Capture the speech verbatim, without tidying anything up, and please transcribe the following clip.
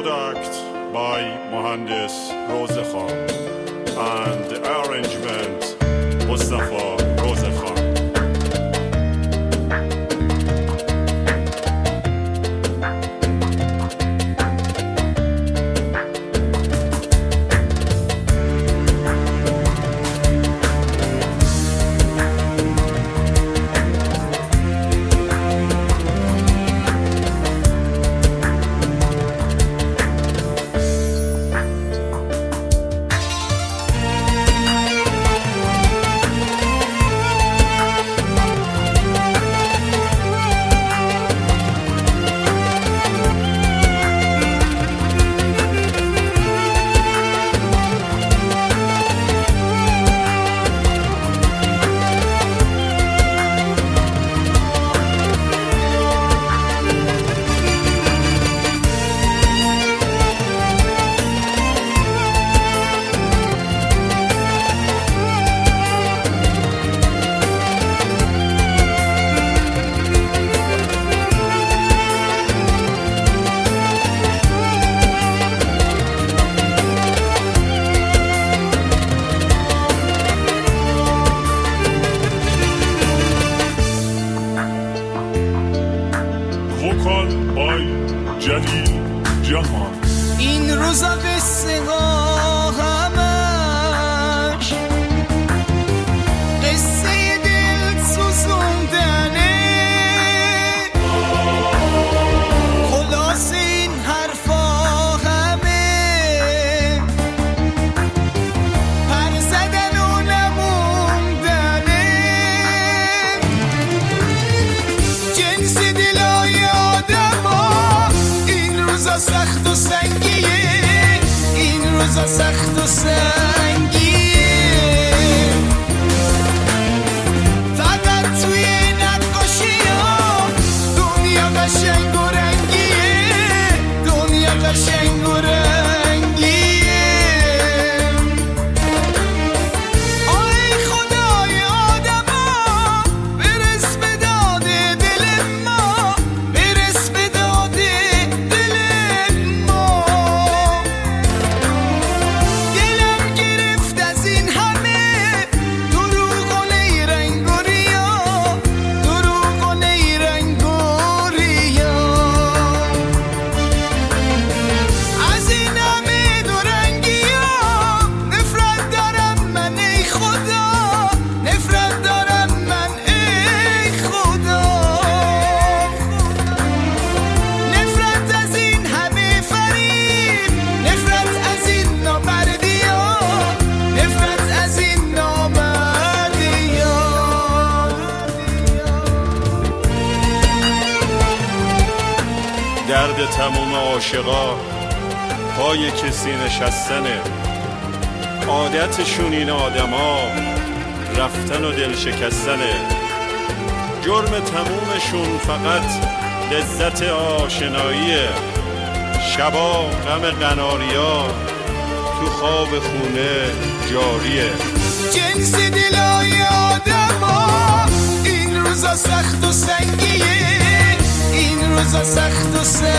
product by Mohandes Rozekhan and the arrangement Mustafa Rozekhan. این روزا قصه ها همش قصه دل سوزوندنه، خلاص این حرفا همه پر زدن و نموندنه، جنس دلای آدم ها این روزا سخت و سنگیه، این روزا سخت و سنگیه، فقط توی نقاشی ها دنیا قشنگ و رنگیه، دنیا قشنگ و رنگیه. آی خدای آدم ها برس به داد دل ما، برس به داد دل ما، دلم گرفت از این همه دروغ و نیرنگ و ریا، دروغ و نیرنگ و ریا، از این همه دورنگی ها نفرت دارم من ای خدا، نفرت دارم من ای خدا، نفرت از این همه فریب، نفرت از این نامردی ها، نفرت از این نامردی ها. درد تموم عاشقا پای کسی نشستنه، عادتشون این آدما رفتن و دل شکستنه، جرم تمومشون فقط لذت آشناییه، شبا غم قناریا تو خواب خونه جاریه. جنس دلای آدم ها این روزا سخت و سنگیه، این روزا سخت و سنگیه.